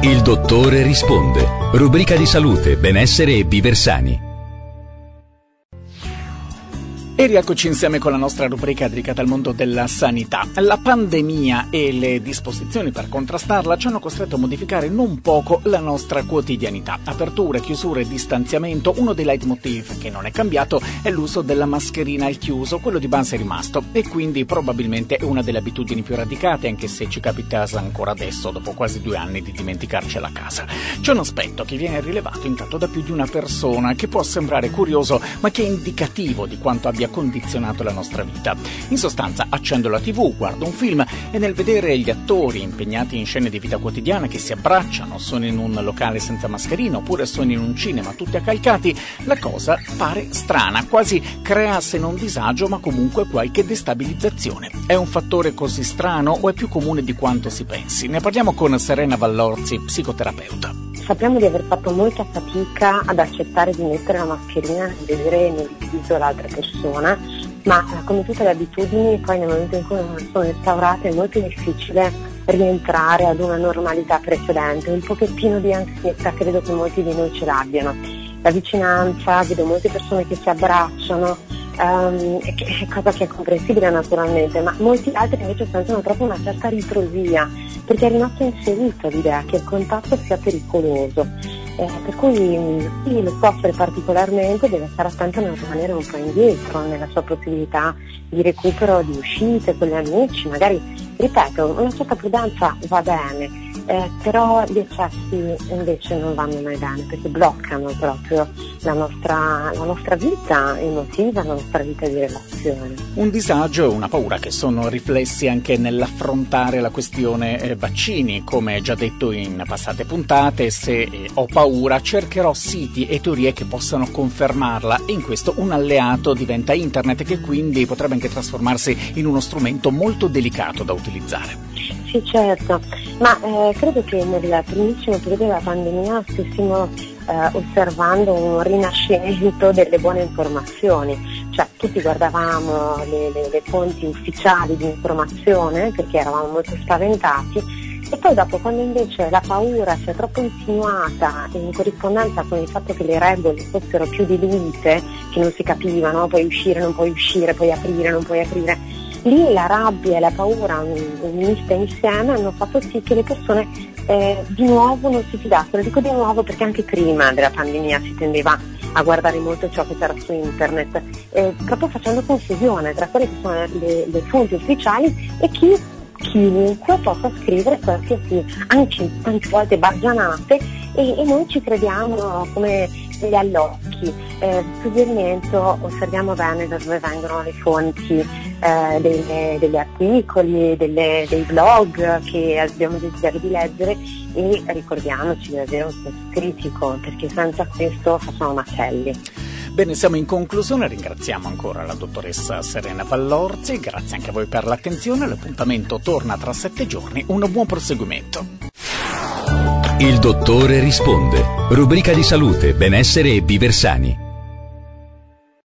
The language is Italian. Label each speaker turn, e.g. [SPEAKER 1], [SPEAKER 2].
[SPEAKER 1] Il dottore risponde. Rubrica di salute, benessere e viver sani.
[SPEAKER 2] E rieccoci insieme con la nostra rubrica dedicata al mondo della sanità. La pandemia e le disposizioni per contrastarla ci hanno costretto a modificare non poco la nostra quotidianità. Aperture, chiusure, distanziamento. Uno dei leitmotiv che non è cambiato è l'uso della mascherina al chiuso, quello di base è rimasto e quindi probabilmente è una delle abitudini più radicate, anche se ci capita ancora adesso, dopo quasi 2 anni, di dimenticarcela a casa. C'è un aspetto che viene rilevato intanto da più di una persona, che può sembrare curioso ma che è indicativo di quanto abbia condizionato la nostra vita. In sostanza, accendo la TV, guardo un film e nel vedere gli attori impegnati in scene di vita quotidiana che si abbracciano, sono in un locale senza mascherina oppure sono in un cinema tutti accalcati, la cosa pare strana, quasi crea se non disagio ma comunque qualche destabilizzazione. È un fattore così strano o è più comune di quanto si pensi? Ne parliamo con Serena Vallorzi, psicoterapeuta.
[SPEAKER 3] Sappiamo di aver fatto molta fatica ad accettare di mettere la mascherina e vedere nel viso l'altra persona, ma come tutte le abitudini poi nel momento in cui non sono instaurate è molto difficile rientrare ad una normalità precedente. Un pochettino di ansietà credo che molti di noi ce l'abbiano. La vicinanza, vedo molte persone che si abbracciano, cosa che è comprensibile naturalmente, ma molti altri invece sentono proprio una certa ritrosia, perché è rimasto inserito l'idea che il contatto sia pericoloso, per cui chi lo soffre particolarmente deve stare attento a non rimanere un po' indietro nella sua possibilità di recupero, di uscite con gli amici, magari, ripeto, una certa prudenza va bene, però gli eccessi invece non vanno mai bene, perché bloccano proprio la nostra vita emotiva, la nostra vita di relazione.
[SPEAKER 2] Un disagio e una paura che sono riflessi anche nell'affrontare la questione vaccini. Come già detto in passate puntate, se ho paura cercherò siti e teorie che possano confermarla, e in questo un alleato diventa internet, che quindi potrebbe anche trasformarsi in uno strumento molto delicato da utilizzare.
[SPEAKER 3] Sì, certo, ma credo che nel primissimo periodo della pandemia stessimo osservando un rinascimento delle buone informazioni, cioè tutti guardavamo le fonti ufficiali di informazione perché eravamo molto spaventati, e poi dopo, quando invece la paura si è troppo insinuata in corrispondenza con il fatto che le regole fossero più diluite, che non si capivano, puoi uscire, non puoi uscire, puoi aprire, non puoi aprire, lì la rabbia e la paura unite insieme hanno fatto sì che le persone di nuovo non si fidassero. Dico di nuovo perché anche prima della pandemia si tendeva a guardare molto ciò che c'era su internet, proprio facendo confusione tra quelle che sono le fonti ufficiali e chiunque possa scrivere qualsiasi, anche tante volte baggianate, e noi ci crediamo come degli allocchi. Suggerimento: osserviamo bene da dove vengono le fonti degli articoli, dei blog che abbiamo desiderio di leggere, e ricordiamoci di avere un senso critico, perché senza questo facciamo macelli.
[SPEAKER 2] Bene, siamo in conclusione, ringraziamo ancora la dottoressa Serena Vallorzi, grazie anche a voi per l'attenzione, l'appuntamento torna tra 7 giorni, un buon proseguimento.
[SPEAKER 1] Il dottore risponde. Rubrica di salute, benessere e viver sani.